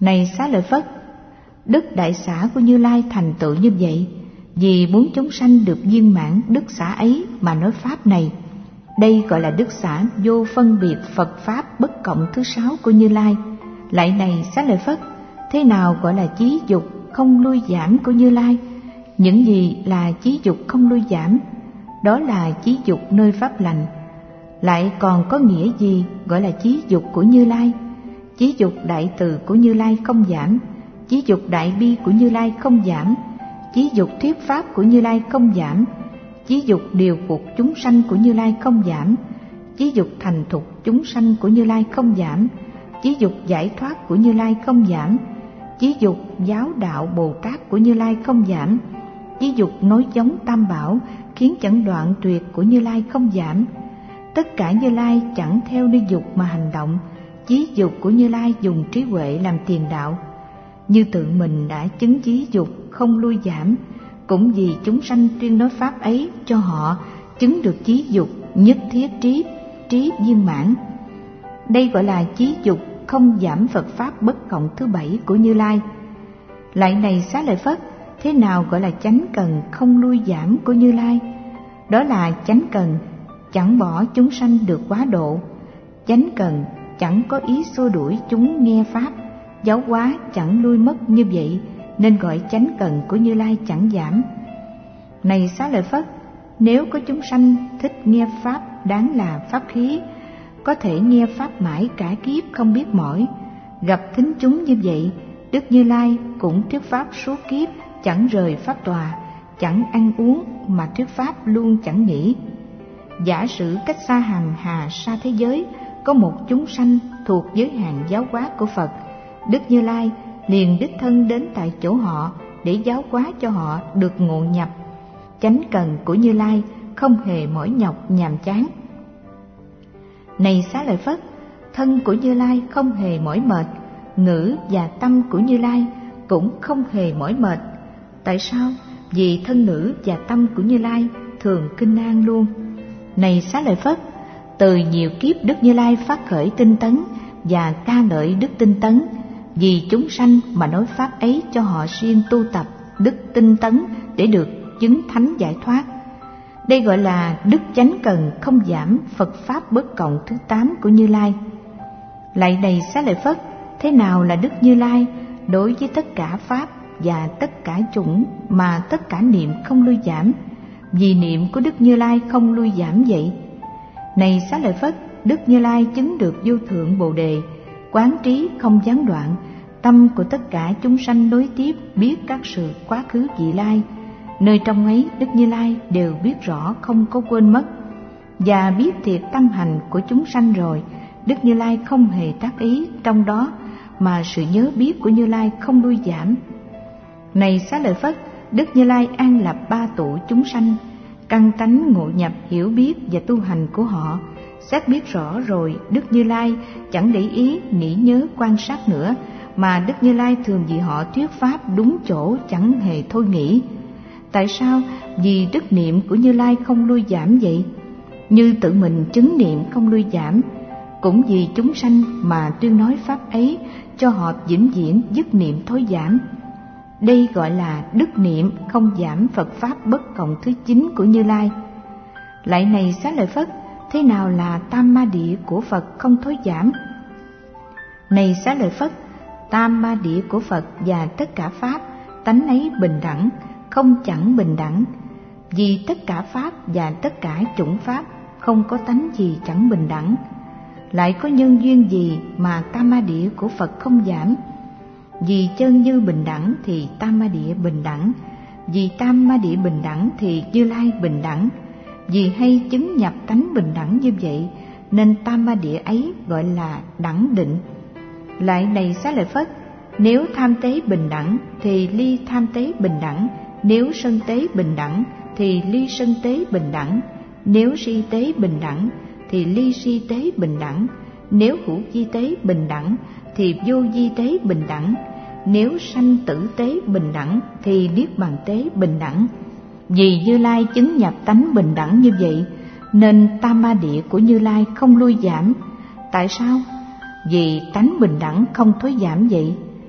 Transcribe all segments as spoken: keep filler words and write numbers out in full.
Này Xá Lợi Phất, đức đại xả của Như Lai thành tựu như vậy, vì muốn chúng sanh được viên mãn đức xả ấy mà nói pháp này. Đây gọi là đức xả vô phân biệt Phật pháp bất cộng thứ sáu của Như Lai. Lại này Xá Lợi Phất, thế nào gọi là chí dục không lui giảm của Như Lai? Những gì là chí dục không lui giảm? Đó là chí dục nơi pháp lành. Lại còn có nghĩa gì gọi là chí dục của Như Lai? Chí dục đại từ của Như Lai không giảm, chí dục đại bi của Như Lai không giảm, chí dục thuyết pháp của Như Lai không giảm, chí dục điều phục chúng sanh của Như Lai không giảm, chí dục thành thục chúng sanh của Như Lai không giảm, chí dục giải thoát của Như Lai không giảm, chí dục giáo đạo Bồ Tát của Như Lai không giảm, chí dục nối giống Tam Bảo khiến chẳng đoạn tuyệt của Như Lai không giảm. Tất cả Như Lai chẳng theo đi dục mà hành động, chí dục của Như Lai dùng trí huệ làm tiền đạo. Như tự mình đã chứng chí dục không lui giảm, cũng vì chúng sanh tuyên nói pháp ấy cho họ chứng được chí dục nhất thiết trí, trí viên mãn. Đây gọi là chí dục không giảm Phật pháp bất cộng thứ bảy của Như Lai. Lại này Xá Lợi Phất, thế nào gọi là chánh cần không lui giảm của Như Lai? Đó là chánh cần chẳng bỏ chúng sanh được quá độ, chánh cần chẳng có ý xua đuổi chúng nghe pháp, giáo hóa chẳng lui mất như vậy, nên gọi chánh cần của Như Lai chẳng giảm. Này Xá Lợi Phất, nếu có chúng sanh thích nghe pháp đáng là pháp khí, có thể nghe pháp mãi cả kiếp không biết mỏi, gặp thính chúng như vậy, Đức Như Lai cũng thuyết pháp suốt kiếp chẳng rời pháp tòa, chẳng ăn uống mà thuyết pháp luôn chẳng nghỉ. Giả sử cách xa hằng hà sa thế giới có một chúng sanh thuộc giới hạn giáo hóa của Phật, Đức Như Lai liền đích thân đến tại chỗ họ để giáo hóa cho họ được ngộ nhập. Chánh cần của Như Lai không hề mỏi nhọc nhàm chán. Này Xá Lợi Phất, thân của Như Lai không hề mỏi mệt, ngữ và tâm của Như Lai cũng không hề mỏi mệt. Tại sao? Vì thân ngữ và tâm của Như Lai thường kinh an luôn. Này Xá Lợi Phất, từ nhiều kiếp Đức Như Lai phát khởi tinh tấn và ca ngợi đức tinh tấn, vì chúng sanh mà nói pháp ấy cho họ siêng tu tập đức tinh tấn để được chứng thánh giải thoát. Đây gọi là đức chánh cần không giảm Phật pháp bất cộng thứ tám của Như Lai. Lại này Xá Lợi Phất, thế nào là Đức Như Lai đối với tất cả pháp và tất cả chủng mà tất cả niệm không lui giảm? Vì niệm của Đức Như Lai không lui giảm vậy. Này Xá Lợi Phất, Đức Như Lai chứng được vô thượng Bồ Đề, quán trí không gián đoạn, tâm của tất cả chúng sanh nối tiếp biết các sự quá khứ vị lai. Nơi trong ấy Đức Như Lai đều biết rõ không có quên mất, và biết thiệt tâm hành của chúng sanh rồi, Đức Như Lai không hề tác ý trong đó, mà sự nhớ biết của Như Lai không lui giảm. Này Xá Lợi Phất, Đức Như Lai an lập ba tụ chúng sanh, căn tánh ngộ nhập hiểu biết và tu hành của họ, xét biết rõ rồi, Đức Như Lai chẳng để ý nghĩ nhớ quan sát nữa, mà Đức Như Lai thường vì họ thuyết pháp đúng chỗ chẳng hề thôi nghĩ. Tại sao? Vì đức niệm của Như Lai không lui giảm vậy. Như tự mình chứng niệm không lui giảm, cũng vì chúng sanh mà tuyên nói pháp ấy cho họ vĩnh viễn dứt niệm thối giảm. Đây gọi là đức niệm không giảm Phật pháp bất cộng thứ chín của Như Lai. Lại này Xá Lợi Phất, thế nào là tam ma địa của Phật không thối giảm? Này Xá Lợi Phất, tam ma địa của Phật và tất cả pháp tánh ấy bình đẳng, không chẳng bình đẳng. Vì tất cả pháp và tất cả chủng pháp không có tánh gì chẳng bình đẳng. Lại có nhân duyên gì mà tam ma địa của Phật không giảm? Vì chân như bình đẳng thì tam ma địa bình đẳng, vì tam ma địa bình đẳng thì Như Lai bình đẳng. Vì hay chứng nhập tánh bình đẳng như vậy, nên tam ma địa ấy gọi là đẳng định. Lại này Xá Lợi Phất, nếu tham tế bình đẳng thì ly tham tế bình đẳng, nếu sân tế bình đẳng thì ly sân tế bình đẳng, nếu si tế bình đẳng thì ly si tế bình đẳng, nếu hữu di tế bình đẳng thì vô di tế bình đẳng, nếu sanh tử tế bình đẳng thì niết bàn tế bình đẳng. Vì Như Lai chứng nhập tánh bình đẳng như vậy, nên tam ma địa của Như Lai không lui giảm. Tại sao? Vì tánh bình đẳng không thối giảm vậy.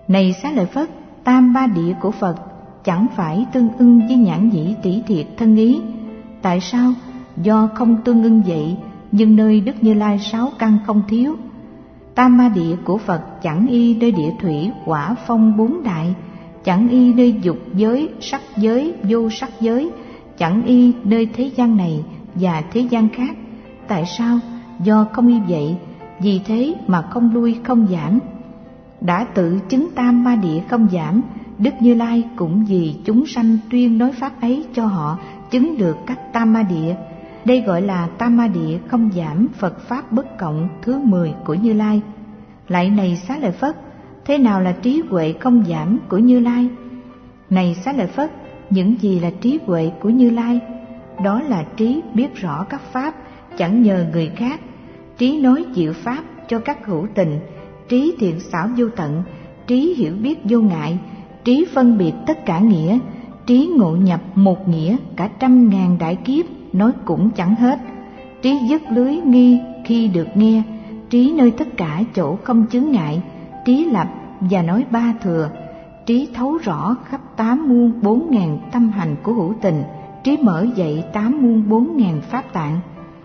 Này Xá Lợi Phất, tam ba địa của Phật chẳng phải tương ưng với nhãn nhĩ tỷ thiệt thân ý. Tại sao? Do không tương ưng vậy, nhưng nơi Đức Như Lai sáu căn không thiếu. Tam ba địa của Phật chẳng y nơi địa thủy hỏa phong bốn đại, chẳng y nơi dục giới, sắc giới, vô sắc giới, chẳng y nơi thế gian này và thế gian khác. Tại sao? Do không y vậy, vì thế mà không lui không giảm. Đã tự chứng tam ba địa không giảm, Đức Như Lai cũng vì chúng sanh tuyên nói pháp ấy cho họ chứng được các tam ma địa. Đây gọi là tam ma địa không giảm Phật pháp bất cộng thứ mười của Như Lai. Lại này Xá Lợi Phất, thế nào là trí huệ không giảm của Như Lai? Này Xá Lợi Phất, những gì là trí huệ của Như Lai? Đó là trí biết rõ các pháp, chẳng nhờ người khác, trí nói chịu pháp cho các hữu tình, trí thiện xảo vô tận, trí hiểu biết vô ngại, trí phân biệt tất cả nghĩa, trí ngộ nhập một nghĩa cả trăm ngàn đại kiếp nói cũng chẳng hết, trí dứt lưới nghi khi được nghe, trí nơi tất cả chỗ không chướng ngại, trí lập và nói ba thừa, trí thấu rõ khắp tám muôn bốn ngàn tâm hành của hữu tình, trí mở dậy tám muôn bốn ngàn pháp tạng.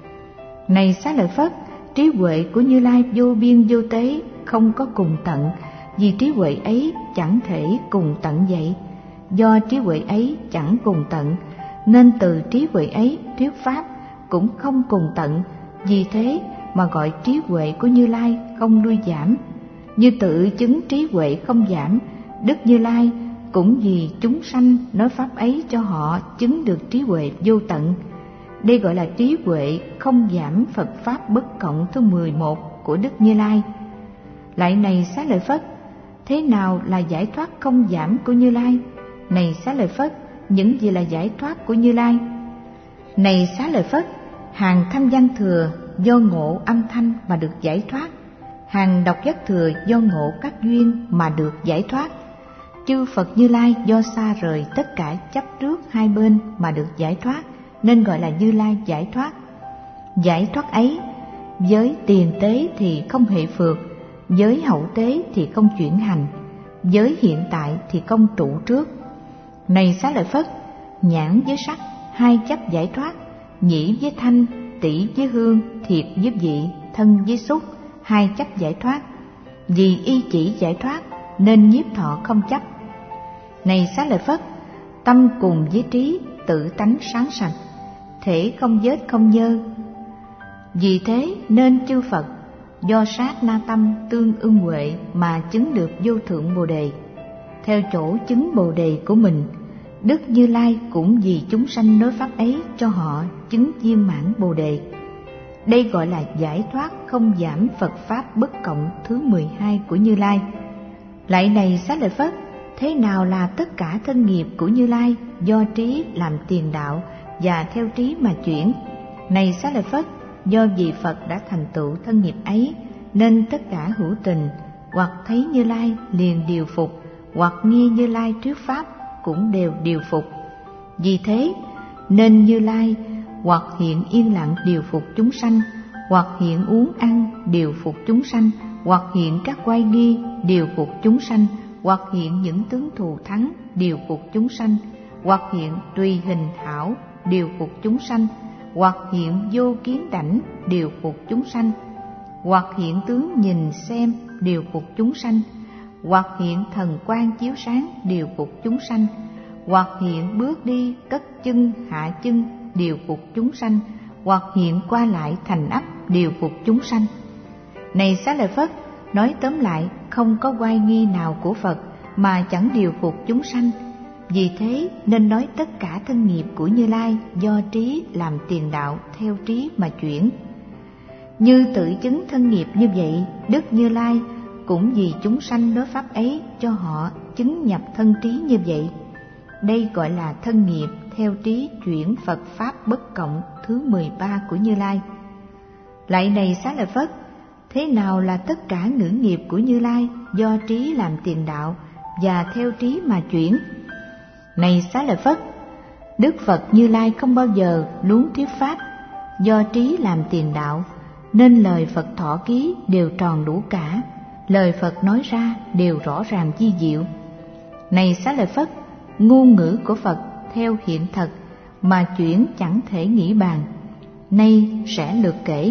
Này Xá Lợi Phất, trí huệ của Như Lai vô biên vô tế, không có cùng tận, vì trí huệ ấy chẳng thể cùng tận vậy. Do trí huệ ấy chẳng cùng tận, nên từ trí huệ ấy thuyết pháp cũng không cùng tận, vì thế mà gọi trí huệ của Như Lai không lui giảm. Như tự chứng trí huệ không giảm, Đức Như Lai cũng vì chúng sanh nói pháp ấy cho họ chứng được trí huệ vô tận. Đây gọi là trí huệ không giảm Phật pháp bất cộng thứ mười một của Đức Như Lai. Lại này Xá Lợi Phất, thế nào là giải thoát không giảm của Như Lai? Này Xá Lợi Phất, những gì là giải thoát của Như Lai? Này Xá Lợi Phất, hàng thanh văn thừa do ngộ âm thanh mà được giải thoát, hàng độc giác thừa do ngộ các duyên mà được giải thoát, chư Phật Như Lai do xa rời tất cả chấp trước hai bên mà được giải thoát, nên gọi là Như Lai giải thoát. Giải thoát ấy, giới tiền tế thì không hệ phược, giới hậu tế thì không chuyển hành, giới hiện tại thì không trụ trước. Này Xá Lợi Phất, nhãn với sắc, hai chấp giải thoát, nhĩ với thanh, tỷ với hương, thiệt với vị, thân với xúc, hai chấp giải thoát. Vì y chỉ giải thoát nên nhiếp thọ không chấp. Này Xá Lợi Phất, tâm cùng với trí tự tánh sáng sạch, thể không vết không nhơ. Vì thế nên chư Phật do sát na tâm tương ưng huệ mà chứng được vô thượng Bồ đề. Theo chỗ chứng Bồ đề của mình, Đức Như Lai cũng vì chúng sanh nói pháp ấy cho họ chứng viên mãn Bồ đề. Đây gọi là giải thoát không giảm Phật pháp bất cộng thứ mười hai của Như Lai. Lại này Xá Lợi Phất, thế nào là tất cả thân nghiệp của Như Lai do trí làm tiền đạo và theo trí mà chuyển? Này Xá Lợi Phất, do vì Phật đã thành tựu thân nghiệp ấy, nên tất cả hữu tình hoặc thấy Như Lai liền điều phục, hoặc nghe Như Lai thuyết pháp cũng đều điều phục. Vì thế nên Như Lai hoặc hiện yên lặng điều phục chúng sanh, hoặc hiện uống ăn điều phục chúng sanh, hoặc hiện các oai nghi điều phục chúng sanh, hoặc hiện những tướng thù thắng điều phục chúng sanh, hoặc hiện tùy hình hảo điều phục chúng sanh, hoặc hiện vô kiến đảnh điều phục chúng sanh, hoặc hiện tướng nhìn xem điều phục chúng sanh, hoặc hiện thần quang chiếu sáng điều phục chúng sanh, hoặc hiện bước đi cất chân hạ chân điều phục chúng sanh, hoặc hiện qua lại thành ấp điều phục chúng sanh. Này Xá Lợi Phất, nói tóm lại, không có oai nghi nào của Phật mà chẳng điều phục chúng sanh. Vì thế nên nói tất cả thân nghiệp của Như Lai do trí làm tiền đạo theo trí mà chuyển. Như tự chứng thân nghiệp như vậy, Đức Như Lai cũng vì chúng sanh nói pháp ấy cho họ chứng nhập thân trí như vậy. Đây gọi là thân nghiệp theo trí chuyển Phật pháp bất cộng thứ mười ba của Như Lai. Lại này Xá Lợi Phất, thế nào là tất cả ngữ nghiệp của Như Lai do trí làm tiền đạo và theo trí mà chuyển? Này Xá Lợi Phất, Đức Phật Như Lai không bao giờ luống thuyết pháp, do trí làm tiền đạo nên lời Phật thọ ký đều tròn đủ cả. lời Phật nói ra đều rõ ràng vi diệu. Này Xá Lợi Phất, ngôn ngữ của Phật theo hiện thật mà chuyển chẳng thể nghĩ bàn. Nay sẽ lược kể.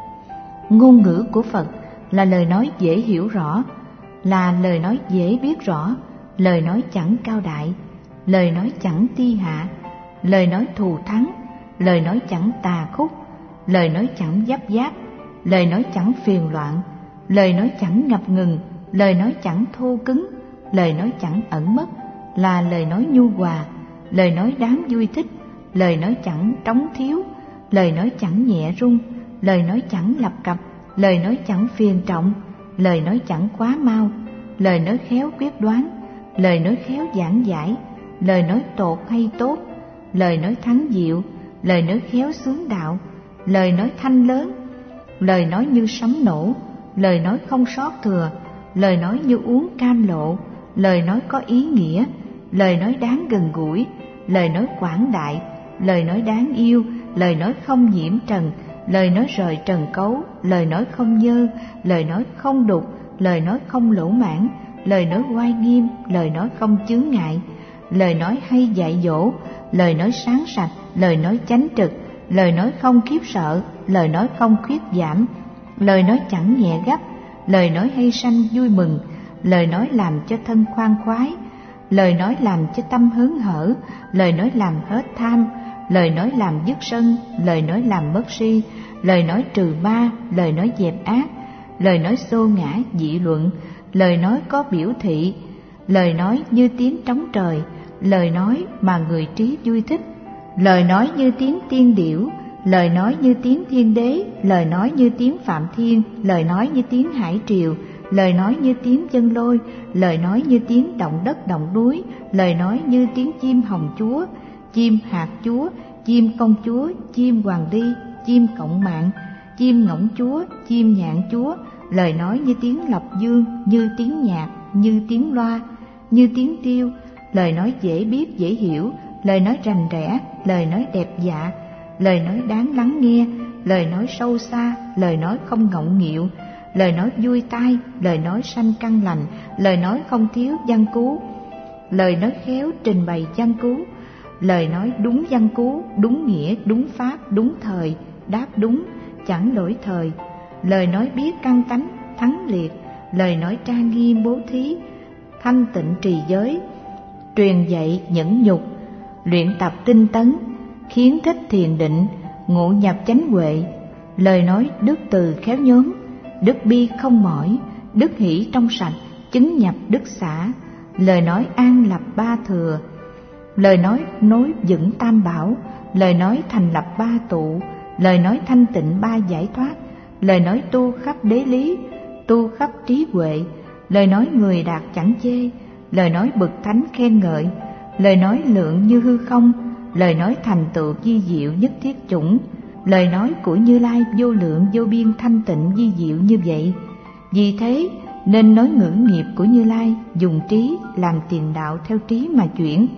Ngôn ngữ của Phật là lời nói dễ hiểu rõ, là lời nói dễ biết rõ, lời nói chẳng cao đại, lời nói chẳng ti hạ, lời nói thù thắng, lời nói chẳng tà khúc, lời nói chẳng giáp giáp, lời nói chẳng phiền loạn, lời nói chẳng ngập ngừng, lời nói chẳng thô cứng, lời nói chẳng ẩn mất, là lời nói nhu hòa, lời nói đáng vui thích, lời nói chẳng trống thiếu, lời nói chẳng nhẹ rung, lời nói chẳng lập cập, lời nói chẳng phiền trọng, lời nói chẳng quá mau, lời nói khéo quyết đoán, lời nói khéo giảng giải, lời nói tột hay tốt, lời nói thắng diệu, lời nói khéo xướng đạo, lời nói thanh lớn, lời nói như sấm nổ, lời nói không sót thừa, lời nói như uống cam lộ, lời nói có ý nghĩa, lời nói đáng gần gũi, lời nói quảng đại, lời nói đáng yêu, lời nói không nhiễm trần, lời nói rời trần cấu, lời nói không nhơ, lời nói không đục, lời nói không lỗ mãn, lời nói oai nghiêm, lời nói không chướng ngại, lời nói hay dạy dỗ, lời nói sáng sạch, lời nói chánh trực, lời nói không khiếp sợ, lời nói không khuyết giảm, lời nói chẳng nhẹ gấp, lời nói hay sanh vui mừng, lời nói làm cho thân khoan khoái, lời nói làm cho tâm hớn hở, lời nói làm hết tham, lời nói làm dứt sân, lời nói làm mất si, lời nói trừ ma, lời nói dẹp ác, lời nói xô ngã dị luận, lời nói có biểu thị, lời nói như tiếng trống trời, lời nói mà người trí vui thích, lời nói như tiếng tiên điểu, lời nói như tiếng thiên đế, lời nói như tiếng phạm thiên, lời nói như tiếng hải triều, lời nói như tiếng chân lôi, lời nói như tiếng động đất động núi, lời nói như tiếng chim hồng chúa, chim hạt chúa, chim công chúa, chim hoàng đi, chim cộng mạng, chim ngỗng chúa, chim nhạn chúa, lời nói như tiếng lộc dương, như tiếng nhạc, như tiếng loa, như tiếng tiêu, lời nói dễ biết dễ hiểu, lời nói rành rẽ, lời nói đẹp dạ, lời nói đáng lắng nghe, lời nói sâu xa, lời nói không ngọng nghịu, lời nói vui tai, lời nói sanh căn lành, lời nói không thiếu văn cú, lời nói khéo trình bày văn cú, lời nói đúng văn cú, đúng nghĩa, đúng pháp, đúng thời, đáp đúng, chẳng lỗi thời, lời nói biết căn tánh, thắng liệt, lời nói trang nghiêm bố thí, thanh tịnh trì giới, truyền dạy nhẫn nhục, luyện tập tinh tấn, khiến thích thiền định, ngộ nhập chánh huệ, lời nói đức từ khéo nhóm, đức bi không mỏi, đức hỷ trong sạch, chứng nhập đức xả, lời nói an lập ba thừa, lời nói nối vững tam bảo, lời nói thành lập ba tụ, lời nói thanh tịnh ba giải thoát, lời nói tu khắp đế lý, tu khắp trí huệ, lời nói người đạt chẳng chê, lời nói bậc thánh khen ngợi, lời nói lượng như hư không, lời nói thành tựu vi diệu nhất thiết chủng, lời nói của Như Lai vô lượng vô biên thanh tịnh vi diệu như vậy. Vì thế nên nói ngữ nghiệp của Như Lai dùng trí làm tiền đạo theo trí mà chuyển.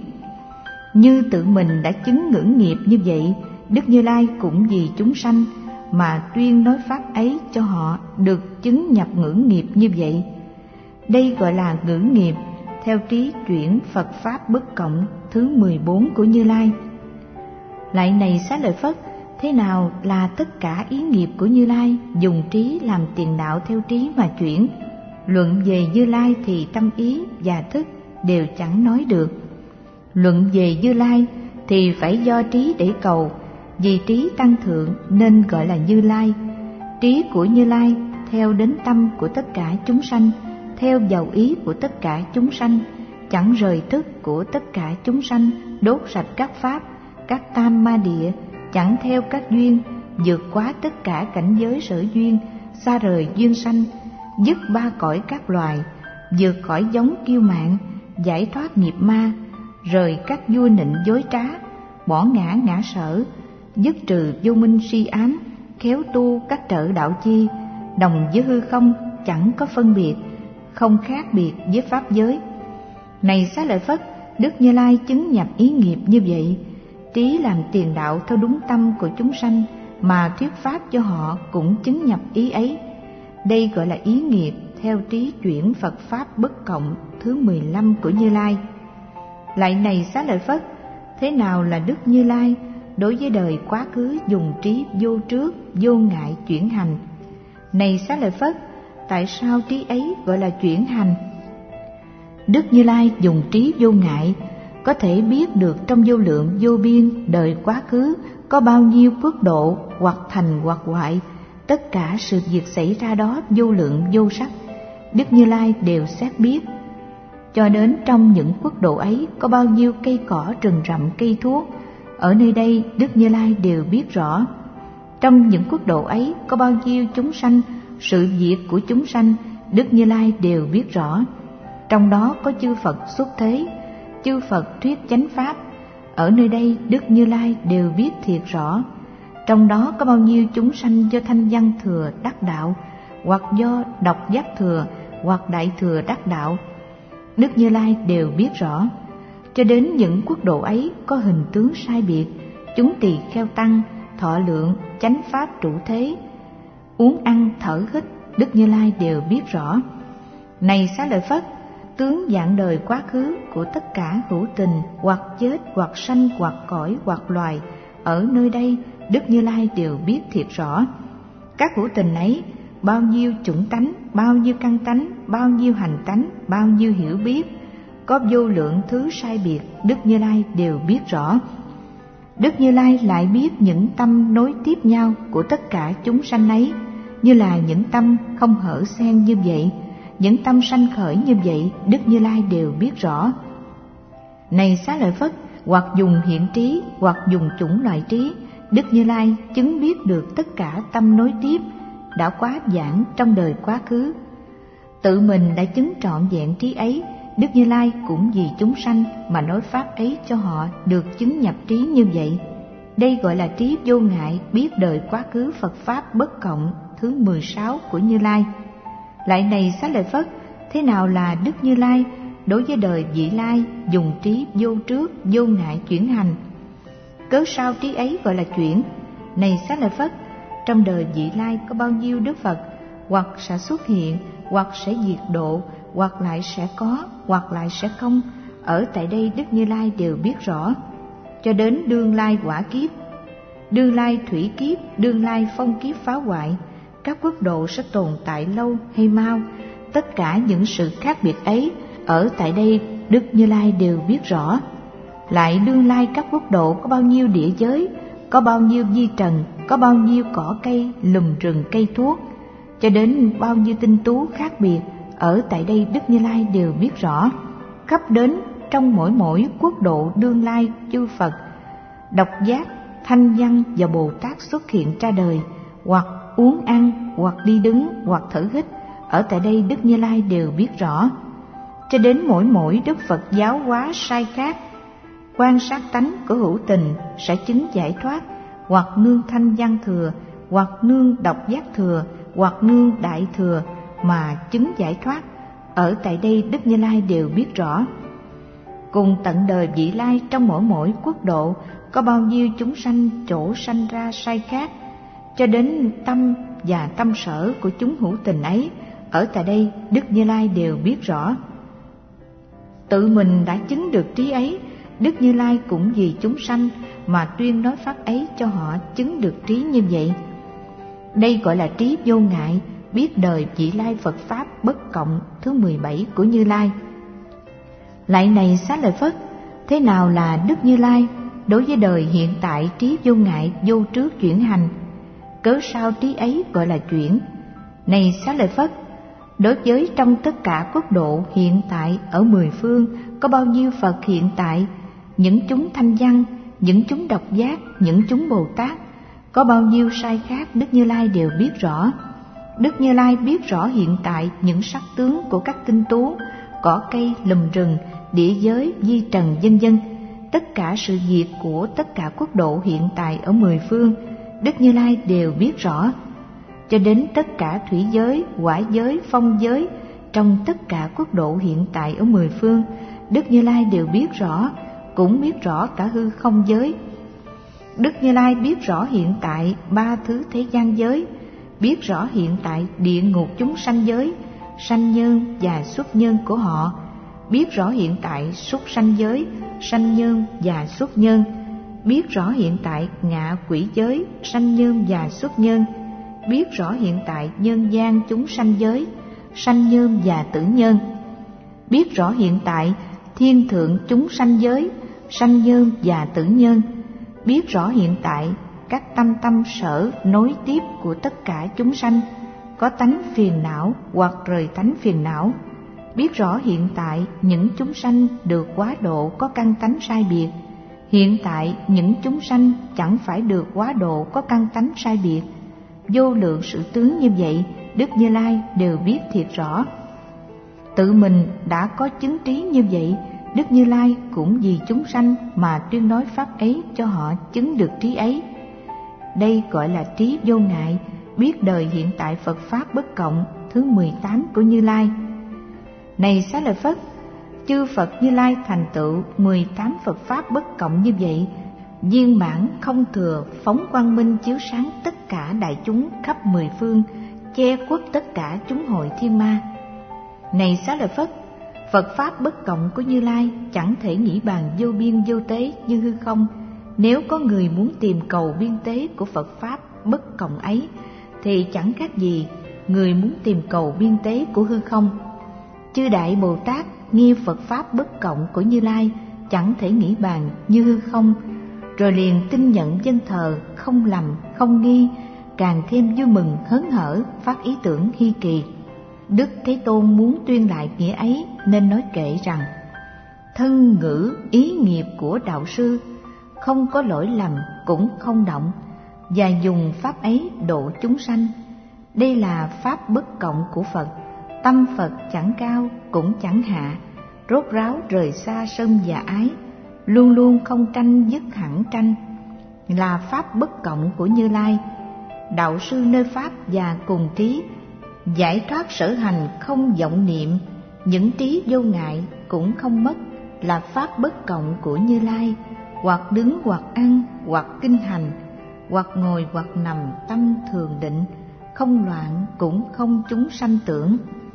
Như tự mình đã chứng ngữ nghiệp như vậy, Đức Như Lai cũng vì chúng sanh mà tuyên nói pháp ấy cho họ được chứng nhập ngữ nghiệp như vậy. Đây gọi là ngữ nghiệp theo trí chuyển Phật Pháp bất cộng thứ mười bốn của Như Lai. Lại này Xá Lợi Phất, thế nào là tất cả ý nghiệp của Như Lai dùng trí làm tiền đạo theo trí mà chuyển? Luận về Như Lai thì tâm ý và thức đều chẳng nói được. Luận về Như Lai thì phải do trí để cầu, vì trí tăng thượng nên gọi là Như Lai. Trí của Như Lai theo đến tâm của tất cả chúng sanh, theo vào ý của tất cả chúng sanh, chẳng rời thức của tất cả chúng sanh, đốt sạch các pháp, các tam ma địa, chẳng theo các duyên, vượt quá tất cả cảnh giới sở duyên, xa rời duyên sanh, dứt ba cõi các loài, vượt khỏi giống kiêu mạn, giải thoát nghiệp ma, rời các vua nịnh dối trá, bỏ ngã ngã sở, dứt trừ vô minh si ám, khéo tu các trợ đạo chi, đồng với hư không, chẳng có phân biệt, không khác biệt với pháp giới. Này Xá Lợi Phất, Đức Như Lai chứng nhập ý nghiệp như vậy, trí làm tiền đạo theo đúng tâm của chúng sanh mà thuyết pháp cho họ cũng chứng nhập ý ấy. Đây gọi là ý nghiệp theo trí chuyển Phật Pháp bất cộng thứ mười lăm của Như Lai. Lại này Xá Lợi Phất, thế nào là Đức Như Lai đối với đời quá khứ dùng trí vô trước, vô ngại chuyển hành? Này Xá Lợi Phất, tại sao trí ấy gọi là chuyển hành? Đức Như Lai dùng trí vô ngại, có thể biết được trong vô lượng vô biên đời quá khứ có bao nhiêu quốc độ, hoặc thành hoặc hoại, tất cả sự việc xảy ra đó vô lượng vô sắc, Đức Như Lai đều xét biết. Cho đến trong những quốc độ ấy có bao nhiêu cây cỏ rừng rậm cây thuốc, ở nơi đây Đức Như Lai đều biết rõ. Trong những quốc độ ấy có bao nhiêu chúng sanh, sự việc của chúng sanh Đức Như Lai đều biết rõ. Trong đó có chư Phật xuất thế, chư Phật thuyết chánh pháp, ở nơi đây Đức Như Lai đều biết thiệt rõ. Trong đó có bao nhiêu chúng sanh do thanh văn thừa đắc đạo, hoặc do độc giác thừa, hoặc đại thừa đắc đạo, Đức Như Lai đều biết rõ. Cho đến những quốc độ ấy có hình tướng sai biệt, chúng tỳ kheo tăng, thọ lượng, chánh pháp trụ thế, uống ăn thở hít, Đức Như Lai đều biết rõ. Này Xá Lợi Phất, tướng dạng đời quá khứ của tất cả hữu tình, hoặc chết, hoặc sanh, hoặc cõi, hoặc loài, ở nơi đây Đức Như Lai đều biết thiệt rõ. Các hữu tình ấy bao nhiêu chủng tánh, bao nhiêu căn tánh, bao nhiêu hành tánh, bao nhiêu hiểu biết, có vô lượng thứ sai biệt, Đức Như Lai đều biết rõ. Đức Như Lai lại biết những tâm nối tiếp nhau của tất cả chúng sanh ấy, như là những tâm không hở xen như vậy, những tâm sanh khởi như vậy, Đức Như Lai đều biết rõ. Này Xá Lợi Phất, hoặc dùng hiện trí, hoặc dùng chủng loại trí, Đức Như Lai chứng biết được tất cả tâm nối tiếp đã quá giảng trong đời quá khứ. Tự mình đã chứng trọn vẹn trí ấy, Đức Như Lai cũng vì chúng sanh mà nói pháp ấy cho họ được chứng nhập trí như vậy. Đây gọi là trí vô ngại biết đời quá khứ Phật Pháp bất cộng thứ mười sáu của Như Lai. Lại này Xá Lợi Phất, thế nào là Đức Như Lai đối với đời vị lai dùng trí vô trước, vô ngại chuyển hành? Cớ sao trí ấy gọi là chuyển? Này Xá Lợi Phất, trong đời vị lai có bao nhiêu Đức Phật, hoặc sẽ xuất hiện, hoặc sẽ diệt độ, hoặc lại sẽ có, hoặc lại sẽ không, ở tại đây Đức Như Lai đều biết rõ. Cho đến đương lai quả kiếp, đương lai thủy kiếp, đương lai phong kiếp phá hoại, các quốc độ sẽ tồn tại lâu hay mau, tất cả những sự khác biệt ấy ở tại đây Đức Như Lai đều biết rõ. Lại đương lai các quốc độ có bao nhiêu địa giới, có bao nhiêu vi trần, có bao nhiêu cỏ cây, lùm rừng cây thuốc, cho đến bao nhiêu tinh tú khác biệt, ở tại đây Đức Như Lai đều biết rõ. Khắp đến trong mỗi mỗi quốc độ đương lai chư Phật, độc giác, thanh văn và Bồ Tát xuất hiện ra đời, hoặc uống ăn, hoặc đi đứng, hoặc thở hít, ở tại đây Đức Như Lai đều biết rõ. Cho đến mỗi mỗi Đức Phật giáo hóa sai khác, quan sát tánh của hữu tình sẽ chứng giải thoát, hoặc nương thanh văn thừa, hoặc nương độc giác thừa, hoặc nương đại thừa mà chứng giải thoát, ở tại đây Đức Như Lai đều biết rõ. Cùng tận đời vị lai trong mỗi mỗi quốc độ có bao nhiêu chúng sanh chỗ sanh ra sai khác, cho đến tâm và tâm sở của chúng hữu tình ấy, ở tại đây Đức Như Lai đều biết rõ. Tự mình đã chứng được trí ấy, Đức Như Lai cũng vì chúng sanh mà tuyên nói pháp ấy cho họ chứng được trí như vậy. Đây gọi là trí vô ngại biết đời vị lai Phật Pháp bất cộng thứ mười bảy của Như Lai. Lại này Xá Lợi Phất, thế nào là Đức Như Lai đối với đời hiện tại trí vô ngại vô trước chuyển hành? Cớ sao trí ấy gọi là chuyển? Này Xá Lợi Phất, đối với trong tất cả quốc độ hiện tại ở mười phương có bao nhiêu Phật hiện tại, những chúng thanh văn, những chúng độc giác, những chúng Bồ Tát, có bao nhiêu sai khác Đức Như Lai đều biết rõ. Đức Như Lai biết rõ hiện tại những sắc tướng của các tinh tú, cỏ cây, lùm rừng, địa giới, vi trần vân vân, tất cả sự việc của tất cả quốc độ hiện tại ở mười phương, Đức Như Lai đều biết rõ. Cho đến tất cả thủy giới, hỏa giới, phong giới, trong tất cả quốc độ hiện tại ở mười phương, Đức Như Lai đều biết rõ, cũng biết rõ cả hư không giới. Đức Như Lai biết rõ hiện tại ba thứ thế gian giới, biết rõ hiện tại địa ngục chúng sanh giới, sanh nhân và xuất nhân của họ, biết rõ hiện tại súc sanh giới, sanh nhân và xuất nhân, biết rõ hiện tại ngạ quỷ giới, sanh nhân và xuất nhân, biết rõ hiện tại nhân gian chúng sanh giới, sanh nhân và tử nhân, biết rõ hiện tại thiên thượng chúng sanh giới, sanh nhân và tử nhân, biết rõ hiện tại các tâm tâm sở nối tiếp của tất cả chúng sanh, có tánh phiền não hoặc rời tánh phiền não, biết rõ hiện tại những chúng sanh được quá độ có căn tánh sai biệt, hiện tại những chúng sanh chẳng phải được quá độ có căn tánh sai biệt. Vô lượng sự tướng như vậy, Đức Như Lai đều biết thiệt rõ. Tự mình đã có chứng trí như vậy, Đức Như Lai cũng vì chúng sanh mà tuyên nói pháp ấy cho họ chứng được trí ấy. Đây gọi là trí vô ngại, biết đời hiện tại Phật Pháp bất cộng thứ mười tám của Như Lai. Này Xá Lợi Phất, chư Phật Như Lai thành tựu mười tám Phật Pháp bất cộng như vậy, viên mãn không thừa, phóng quang minh chiếu sáng tất cả đại chúng khắp mười phương, che khuất tất cả chúng hội thiên ma. Này Xá Lợi Phất, Phật Pháp bất cộng của Như Lai chẳng thể nghĩ bàn vô biên vô tế như hư không. Nếu có người muốn tìm cầu biên tế của Phật Pháp bất cộng ấy, thì chẳng khác gì người muốn tìm cầu biên tế của hư không. Chư Đại Bồ Tát nghe Phật Pháp bất cộng của Như Lai chẳng thể nghĩ bàn như hư không, rồi liền tin nhận dân thờ, không lầm, không nghi, càng thêm vui mừng hớn hở, phát ý tưởng hy kỳ. Đức Thế Tôn muốn tuyên lại nghĩa ấy nên nói kệ rằng: thân ngữ ý nghiệp của đạo sư không có lỗi lầm cũng không động, và dùng pháp ấy độ chúng sanh. Đây là pháp bất cộng của Phật. Tâm Phật chẳng cao cũng chẳng hạ, rốt ráo rời xa sân và ái, luôn luôn không tranh dứt hẳn tranh, là pháp bất cộng của Như Lai. Đạo sư nơi pháp và cùng trí, giải thoát sở hành không vọng niệm, những trí vô ngại cũng không mất, là pháp bất cộng của Như Lai. Hoặc đứng hoặc ăn, hoặc kinh hành, hoặc ngồi hoặc nằm tâm thường định, không loạn cũng không chúng sanh tưởng,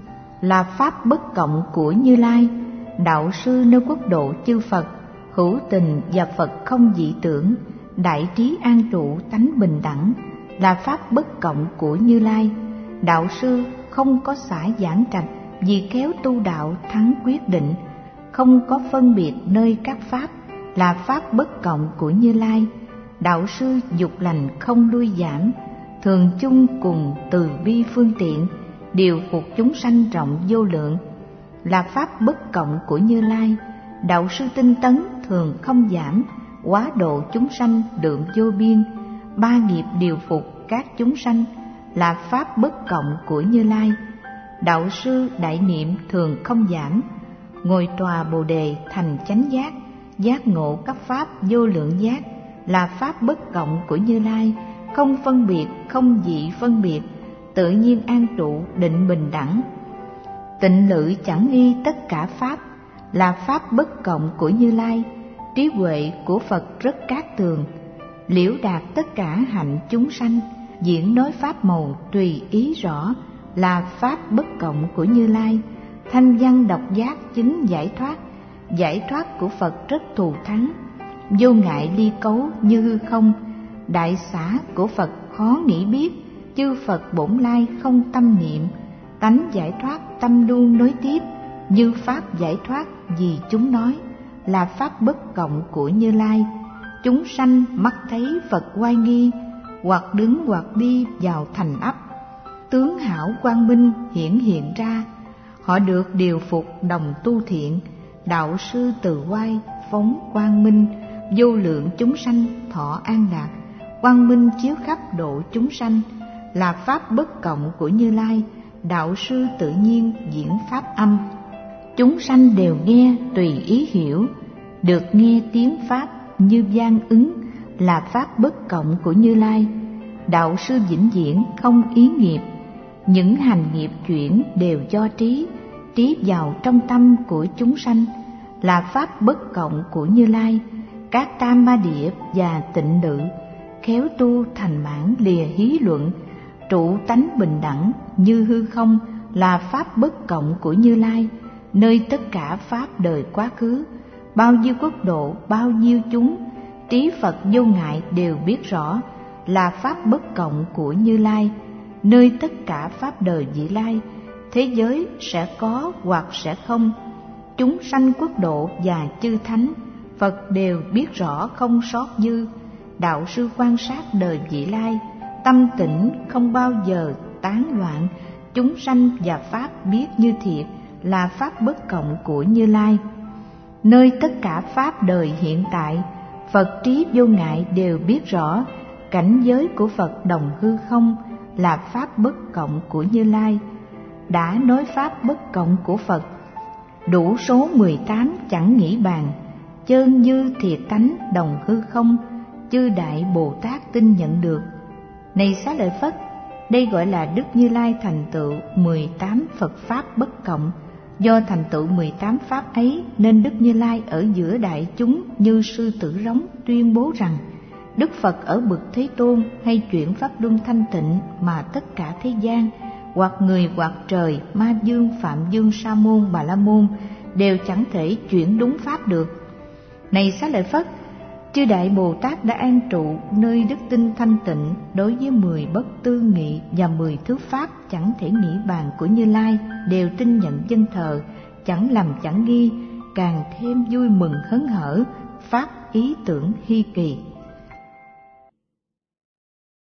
là pháp bất cộng của Như Lai. Đạo sư nơi quốc độ chư Phật, hữu tình và Phật không dị tưởng, đại trí an trụ tánh bình đẳng, là pháp bất cộng của Như Lai. Đạo sư không có xả giảng trạch, vì khéo tu đạo thắng quyết định, không có phân biệt nơi các pháp, là pháp bất cộng của Như Lai. Đạo sư dục lành không lui giảm, thường chung cùng từ bi phương tiện, điều phục chúng sanh rộng vô lượng, là pháp bất cộng của Như Lai. Đạo sư tinh tấn thường không giảm, quá độ chúng sanh lượng vô biên, ba nghiệp điều phục các chúng sanh, là pháp bất cộng của Như Lai. Đạo sư đại niệm thường không giảm, ngồi tòa bồ đề thành chánh giác, giác ngộ các pháp vô lượng giác, là pháp bất cộng của Như Lai. Không phân biệt, không dị phân biệt, tự nhiên an trụ định bình đẳng, tịnh lự chẳng nghi tất cả pháp, là pháp bất cộng của Như Lai. Trí huệ của Phật rất cát tường, liễu đạt tất cả hạnh chúng sanh, diễn nói pháp màu tùy ý rõ, là pháp bất cộng của Như Lai. Thanh văn độc giác chứng giải thoát, giải thoát của Phật rất thù thắng, vô ngại ly cấu như hư không. Đại xả của Phật khó nghĩ biết, chư Phật bổn lai không tâm niệm, tánh giải thoát tâm luôn nối tiếp, như pháp giải thoát vì chúng nói, là pháp bất cộng của Như Lai. Chúng sanh mắt thấy Phật oai nghi, hoặc đứng hoặc đi vào thành ấp, tướng hảo quang minh hiển hiện ra, họ được điều phục đồng tu thiện. Đạo sư từ oai phóng quang minh, vô lượng chúng sanh thọ an lạc, quang minh chiếu khắp độ chúng sanh, là pháp bất cộng của Như Lai. Đạo sư tự nhiên diễn pháp âm, chúng sanh đều nghe tùy ý hiểu, được nghe tiếng pháp như vang ứng, là pháp bất cộng của Như Lai. Đạo sư vĩnh viễn không ý nghiệp, những hành nghiệp chuyển đều do trí, trí vào trong tâm của chúng sanh, là pháp bất cộng của Như Lai. Các tam ma địa và tịnh lự, khéo tu thành mãn lìa hí luận, trụ tánh bình đẳng như hư không, là pháp bất cộng của Như Lai, nơi tất cả pháp đời quá khứ, bao nhiêu quốc độ, bao nhiêu chúng, trí Phật vô ngại đều biết rõ là pháp bất cộng của Như Lai, nơi tất cả pháp đời vị lai. Thế giới sẽ có hoặc sẽ không, chúng sanh quốc độ và chư thánh, Phật đều biết rõ không sót dư. Đạo sư quan sát đời vị lai, tâm tĩnh không bao giờ tán loạn, chúng sanh và pháp biết như thiệt là pháp bất cộng của Như Lai. Nơi tất cả pháp đời hiện tại, Phật trí vô ngại đều biết rõ cảnh giới của Phật đồng hư không là pháp bất cộng của Như Lai. Đã nói pháp bất cộng của Phật, đủ số mười tám chẳng nghĩ bàn, chơn như thiệt tánh đồng hư không, chư Đại Bồ Tát tin nhận được. Này Xá Lợi Phất, đây gọi là Đức Như Lai thành tựu mười tám Phật Pháp bất cộng. Do thành tựu mười tám Pháp ấy nên Đức Như Lai ở giữa đại chúng như sư tử rống tuyên bố rằng Đức Phật ở bậc Thế Tôn hay chuyển Pháp luân thanh tịnh mà tất cả thế gian, hoặc người hoặc trời, Ma Dương, Phạm Dương, Sa Môn, Bà La Môn đều chẳng thể chuyển đúng Pháp được. Này Xá Lợi Phất, chư Đại Bồ Tát đã an trụ nơi đức tin thanh tịnh đối với mười bất tư nghị và mười thứ Pháp chẳng thể nghĩ bàn của Như Lai, đều tin nhận dân thờ, chẳng lầm chẳng nghi, càng thêm vui mừng hớn hở, Pháp ý tưởng hy kỳ.